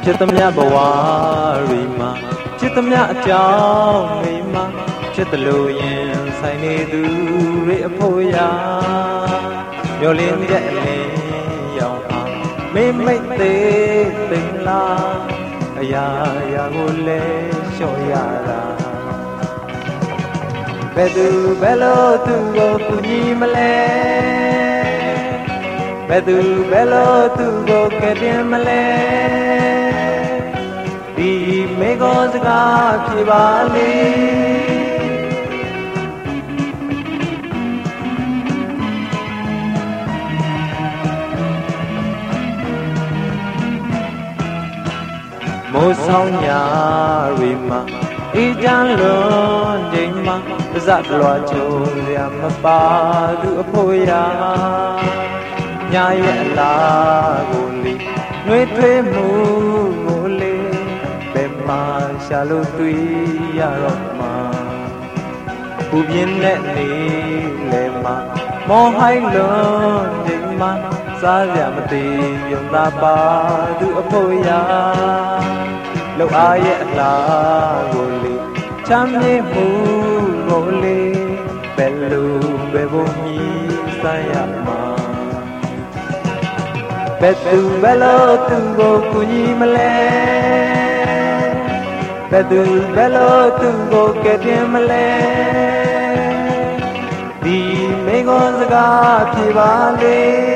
Chitamya bawarima, chitamya achaumima, chitaloyan sainidu reapoya, yolin gelin yawa, me te tingla, aya gule shoyara. Bedu bello tu go kunimale, bedu bello tu go kedimale. Di megos ka kibali mo song nya ri ma i jan lon jing ma zat lwa chou ya ma pa du a pho ya nya ye la ko li nwe thwe mu ko liရှာလို့တွေ့ရတော့မှာပူပြင်းတဲ့နေလေမှာမောဟိုင်းလုံးချိန်မှာစားရမသေးယုံသာပါသူအဖို့ရာလောက်အားရဲ့အလားကိုလေချမ်းမြေ့မှုကိုလေဘယ်လိုပဲဘုံကြီးဆိုင်ရမှာဘယ်သူဘယ်လိုသူကိုကူညီမလဲBedu bello tu go kedin male Di megon zaga phi ba le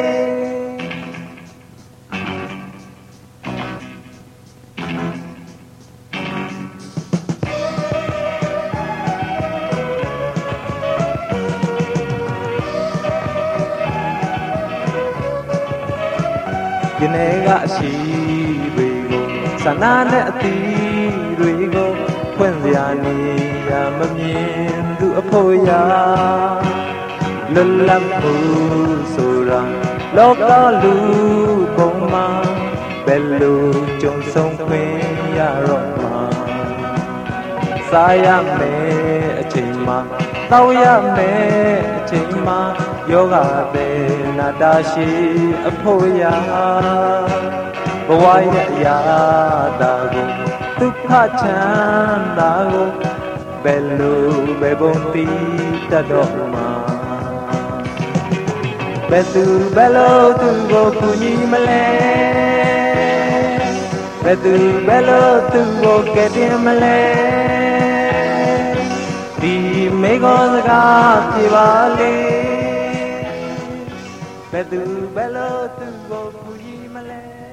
Yene ga shi be go sana ne atiတွေကိုဖွင့်စရာနေရမမြင်သူအဖို့ရာလွတ်လပ်မှုဆိုတာလောကလူပုံမှာဘယ်လိုကြုံဆုံးခွင့်ရတော့မှာစားရမယ်အချိန်မှာတောက်ရမယ်အချိန်မှာယောဂတဲ့နာတာရှိအဖို့ရာဘဝရဲ့အရာတာကိုဒုက္ခချမ်းသာကိုဘယ်လိုပဲဘုံတီးတတ်တော့မှာဘယ်သူဘယ်လိုသူကိုကူညီမလဲဘယ်သူဘယ်လိုသူကိုကယ်တင်မလဲဒီမိကောစကားပြေပါလေဘယ်သူဘယ်လိုသူကိုကူညီမလဲ